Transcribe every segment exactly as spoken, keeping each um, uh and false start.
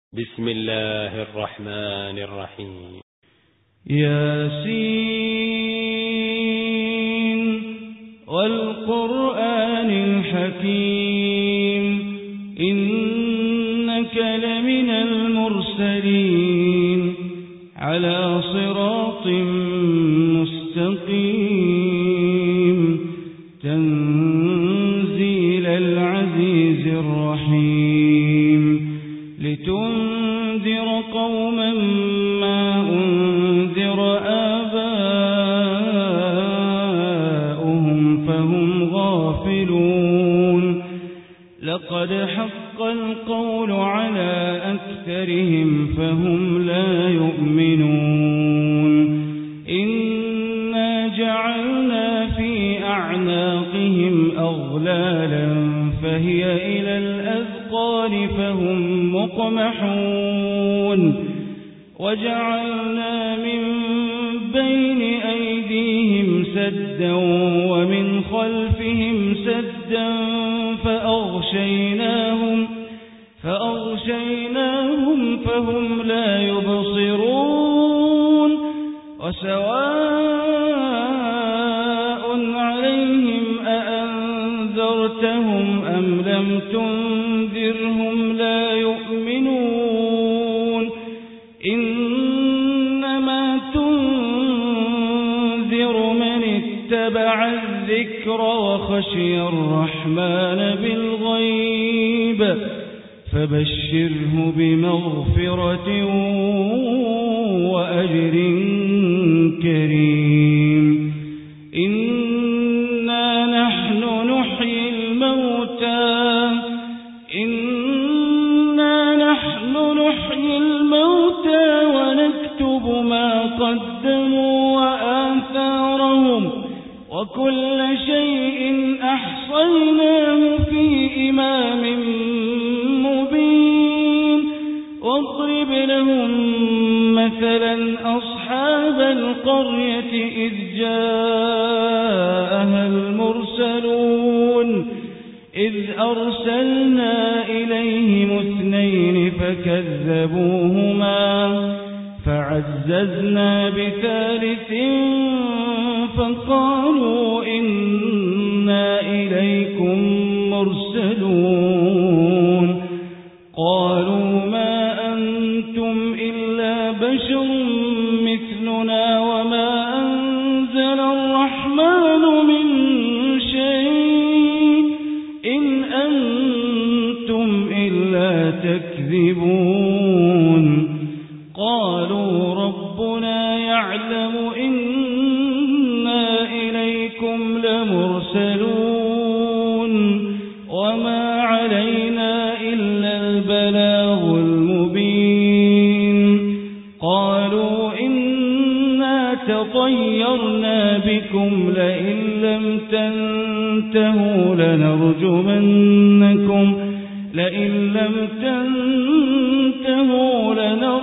بسم الله الرحمن الرحيم. ياسين والقرآن الحكيم إنك لمن المرسلين على صراط مستقيم تنزيل العزيز الرحيم لتنذر قوما ما أنذر آباؤهم فهم غافلون لقد حق القول على أكثرهم فهم لا يؤمنون إنا جعلنا في أعناقهم أغلالا فهي إلى الأذقان فهم مقمحون وجعلنا من بين أيديهم سدا ومن خلفهم سدا فأغشيناهم فأغشيناهم فهم لا يبصرون وسواء عليهم أأنذرتهم أم لم تنذرهم لا يؤمنون إنما تنذر من اتبع الذكر وخشي الرحمن بالغيب فبشره بمغفرة وأجر كريم إنا نحن نحيي الموتى إنا نحن نحيي الموتى ونكتب ما قدموا وآثارهم وكل شيء أحصيناه في إمام مبين واضرب لهم مثلا أصحاب القرية إذ جاءها المرسلون إذ أرسلنا إليهم اثنين فكذبوهما فعززنا بثالث فقالوا إنا إليكم مرسلون قالوا ما أنتم إلا بشر مثلنا وما أنزل الرحمن من شيء إن أنتم إلا تكذبون قالوا ربنا يعلم إنا إليكم لمرسلون وما علينا إلا البلاغ المبين قالوا إنا تطيرنا بكم لئن لم تنتهوا لنرجمنكم لئن لم تنتهوا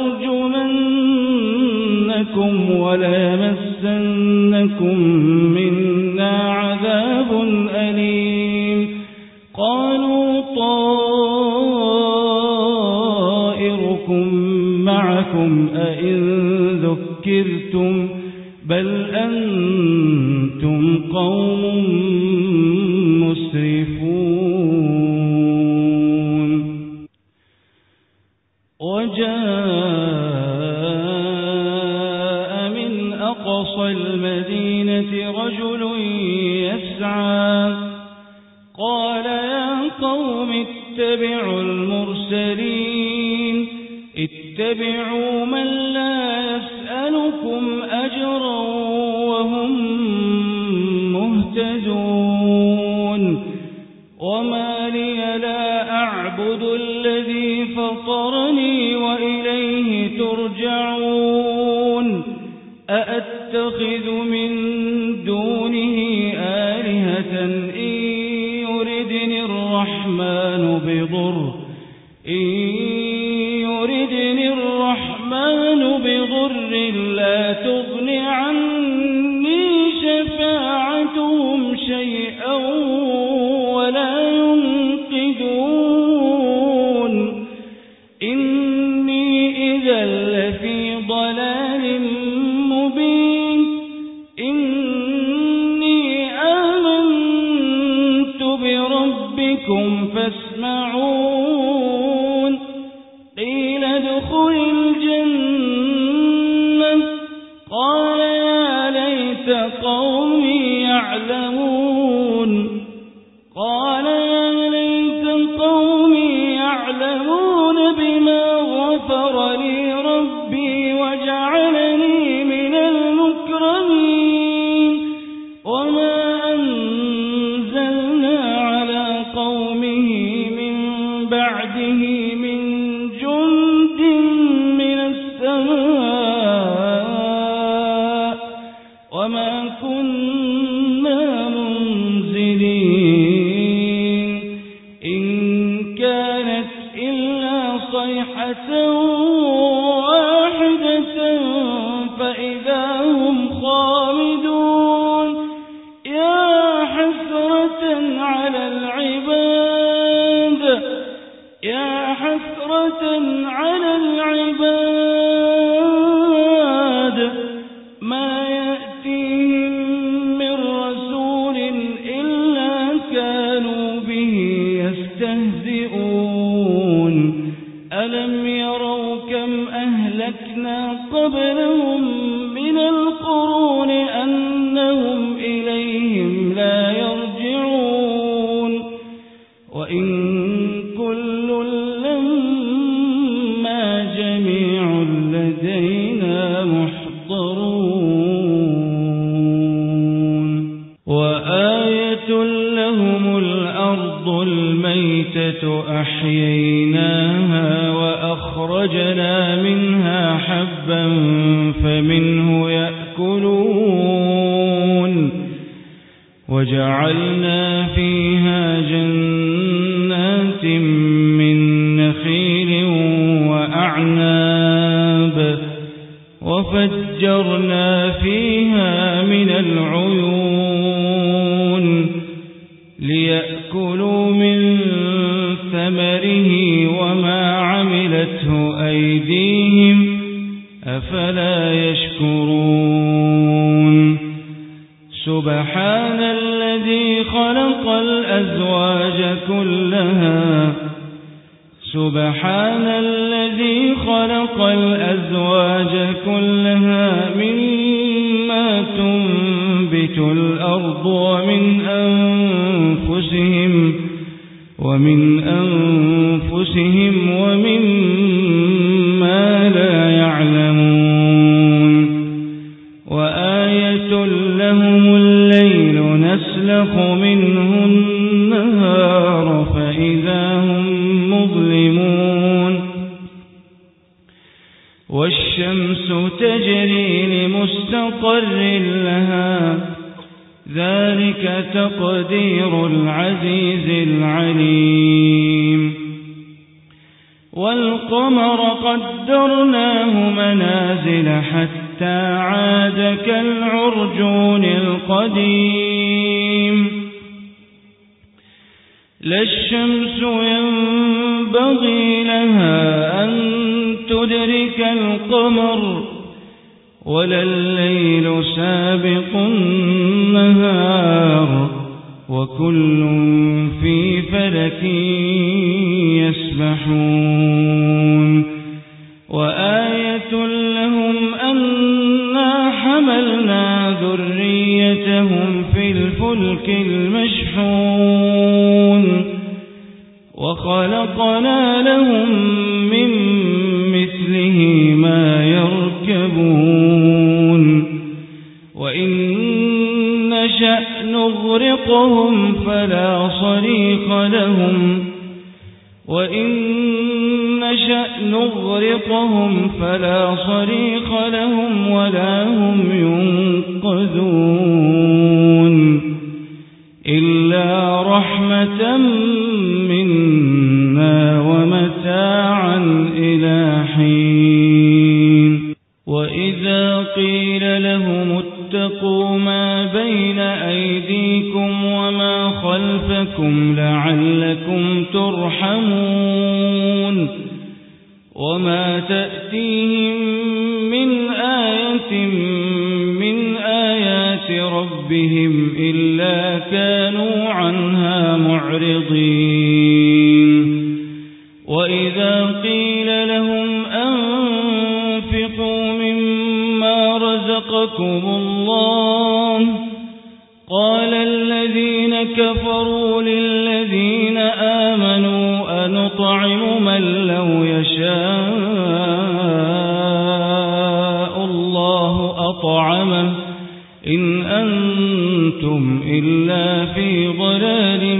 لنرجمنكم وليمسنكم منا عذاب أليم قالوا طائركم معكم أئن ذكرتم بل أنتم قوم مسرفون وجاء من أقصى المدينة رجل يسعى قال يا قوم اتبعوا المرسلين اتبعوا من لا يسألكم أجرا وهم مهتدون وما لي لا أعبد الذي فطرني وإليه ترجعون أأتخذ من دونه آلهة إن يردني الرحمن بضر إن يردني الرحمن بضر لا تغن عني شفاعتهم شيئا ولا ينقذون إن إذا لفي ضلال مبين إني آمنت بربكم فاسمعون قيل ادخل الجنة قال يا ليت قومي يعلمون قال يا ليت قومي يعلمون بما غفر لي ربي وجعلني من المكرمين وما أنزلنا على قومه من بعده من جند من السماء وما كنا منزلين إن كانت إلا صيحة واحدة فإذا هم خامدون يا حسرة على العباد يا حسرة على العباد ما يأتيهم من رسول إلا كانوا به يستهزئون ألم يروا كم أهلكنا قبلهم من القرون أنهم إليهم لا يرجعون وإن كل لما جميع لدينا محضرون وآية لهم الأرض الميتة أحييناها وأخرجنا منها حبا فمنه يأكلون وجعلنا فيها جنات من نخيل وأعناب وفجرنا فيها من العيون ليأكلوا من ثمره وما عملته أيديهم أفلا يشكرون سبحان الذي خلق الأزواج كلها سبحان الذي خلق الأزواج كلها مما تنبت الأرض ومن أنفسهم ومن أنفسهم ومما لا يعلمون وآية لهم الليل نسلخ منه النهار فإذا هم مظلمون والشمس تجري لمستقر لها ذلك تقدير العزيز العليم والقمر قدرناه منازل حتى عاد كالعرجون القديم لا الشمس ينبغي لها أن تدرك القمر ولا الليل سابق النهار وكل في فلك يسبحون وآية لهم أنا حملنا ذريتهم في الفلك المشحون وخلقنا لهم من مثله ما يركبون وإن نشأ نغرقهم فلا صريخ لهم وإن نشأ نغرقهم فلا صريخ لهم ولا هم ينقذون إلا رحمة منا ومتاعا إلى حين وإذا قيل لهم اتقوا ما بين أيديكم وما خلفكم لعلكم ترحمون وما ما تأتيهم من آية من آيات ربهم إلا كانوا عنها معرضين وإذا قيل لهم أنفقوا مما رزقكم الله قال الذين كفروا للذين آمنوا أنطعم من لو يشاء الله أطعمه إن أنتم إلا في ضلال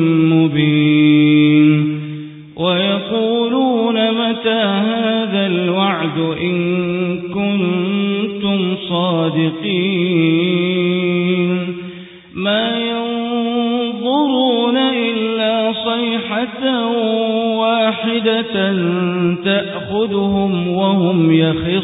مبين ويقولون متى هذا الوعد إن كنتم صادقين ما ينظرون إلا صيحة واحدة تأخذهم وهم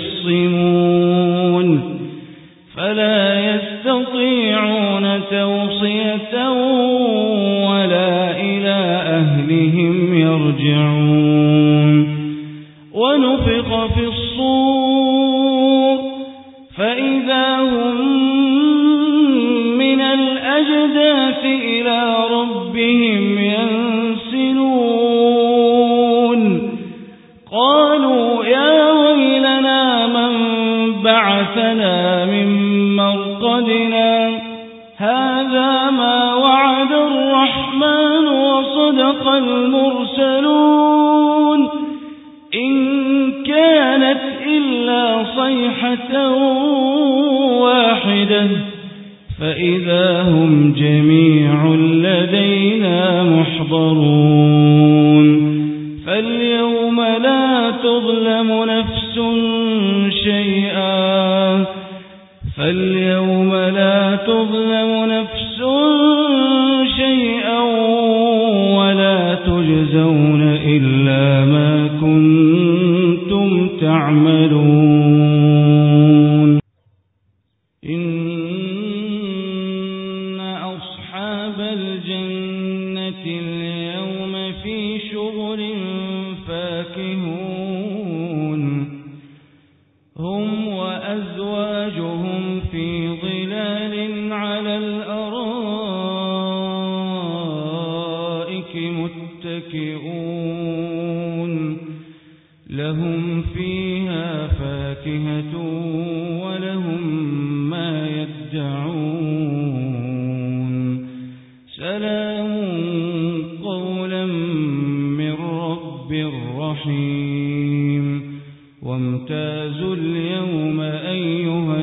يخصمون فلا يستطيعون توصية ولا إلى أهلهم يرجعون ونفخ في الصور فإذا هم من الأجداث إلى ربهم ينسلون قالوا يا ويلنا من بعثنا من مرقدنا هذا ما وعد الرحمن وصدق المرسلون إن كانت إلا صيحة واحدة فإذا هم جميع لدينا محضرون فاليوم لا تظلم نفس شيئا فاليوم لا تظلم نفس شيئا ولا تجزون إلا ما كنتم تعملون إن أصحاب الجنة اليوم في شغل فاكهون هم وأزواجهم في ظلال على الأرائك متكئون لهم فيها فاكهة ولهم ما يدعون سلام قولا من رب رحيم وامتازوا اليوم أيها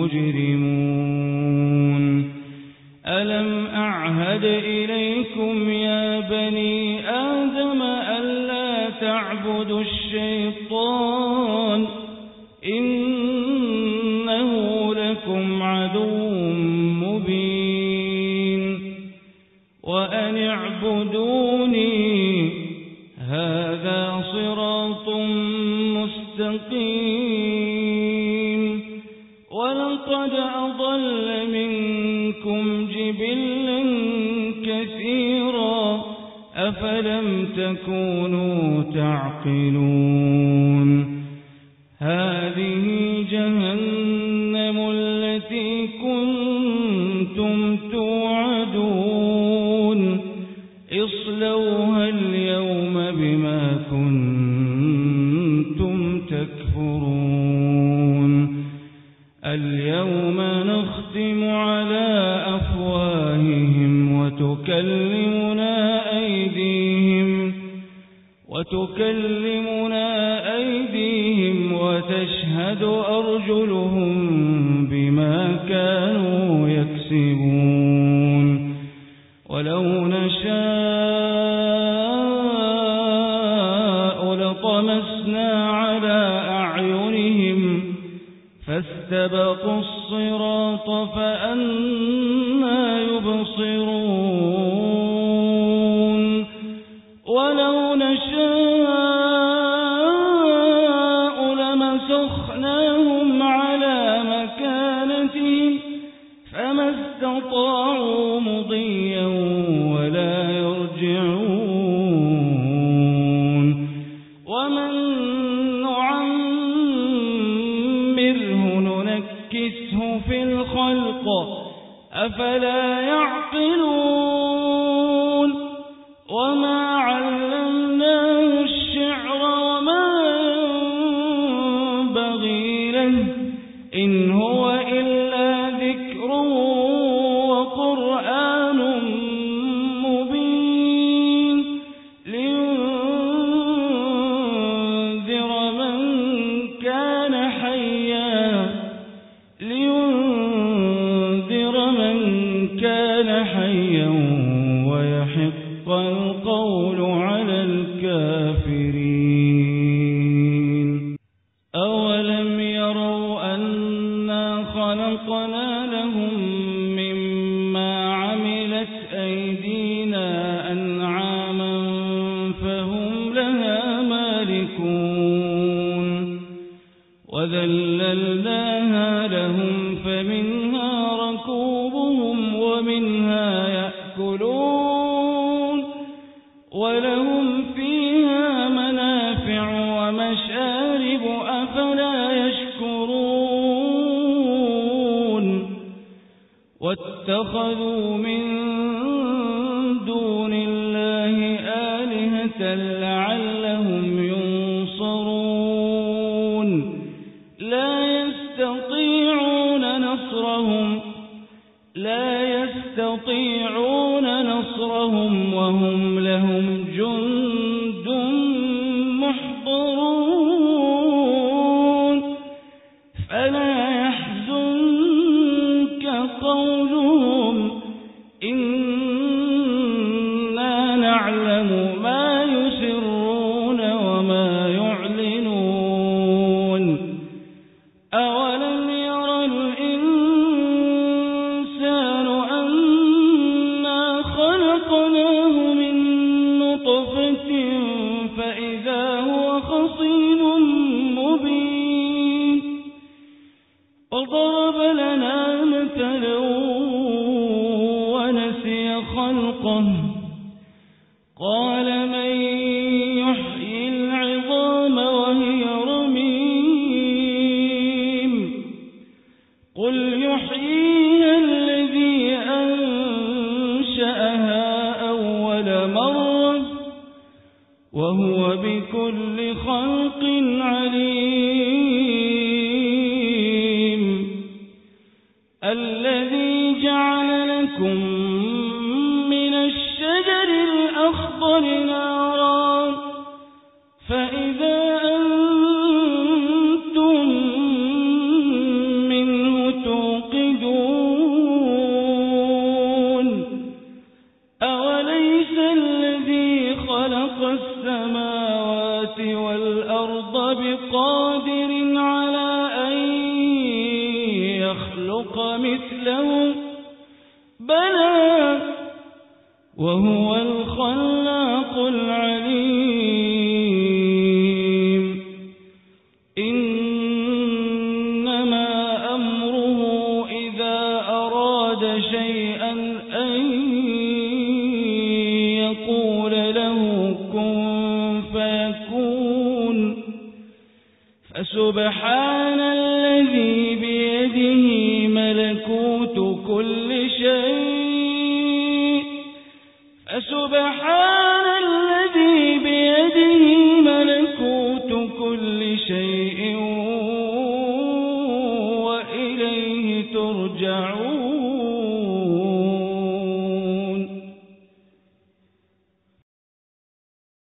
المجرمون ألم أعهد إليكم يا بني آدم ألا تعبدوا الشيطان إنه لكم عدو مبين وأن اعبدوني هذا صراط مستقيم ولقد أضل منكم جبلا كثيرا أفلم تكونوا تعقلون هذه جهنم التي كنتم توعدون اصلوها اليوم بما كنتم تكفرون اليوم نختم على أفواههم وتكلمنا أيديهم وتكلمنا أيديهم وتشهد أرجلهم بما كانوا يكسبون ولو نشاء لطمسنا على أعينهم فاستبقوا الصراط فأنى يبصرون ولو نشاء لمسخناهم على مكانتهم فما استطاعوا مضيا ولا يرجعون ومن نعلم ونكسه في الخلق أفلا يعقلون وما علمناه الشعر وما ينبغي له إن هو إلا ذكر وقرآن مبين لينذر من كان حيا لينذر من كان حيا ويحق القول على الكافرين أولم يروا أنا خلقنا لهم مما عملت أيدينا أنعاما فهم لها مالكون وذللناها لهم فمنها ركوبهم ومنها يأكلون ولهم فيها منافع ومشارب أفلا يشكرون واتخذوا من دون الله آلهة لعلهم ينصرون لا يستطيعون نصرهم لا يستطيعون نصرهم وهم لهم جند محضرون فلا يحزنك قولهم إنا نعلم ما يسرون وما يعلنون أولم ير الإنسان أنا خلقناه من نطفة فإذا هو خصيم مبين وضرب لنا مثلا ونسي خلقه قال من يحيي العظام وهي رميم قل يحييها الذي أنشأها أول مرة وهو بكل خلق عليم الذي جعل لكم من الشجر الأخضر نارا فإذا أنتم منه توقدون أوليس الذي خلق السماوات والأرض بقادر على أن يخلق مثله بلى وهو الخلاق العليم إنما أمره إذا أراد شيئا أن يقول له كن فيكون فسبحان الذي بيده ملكوت كل شيء فسبحان الذي بيده ملكوت كل شيء وإليه ترجعون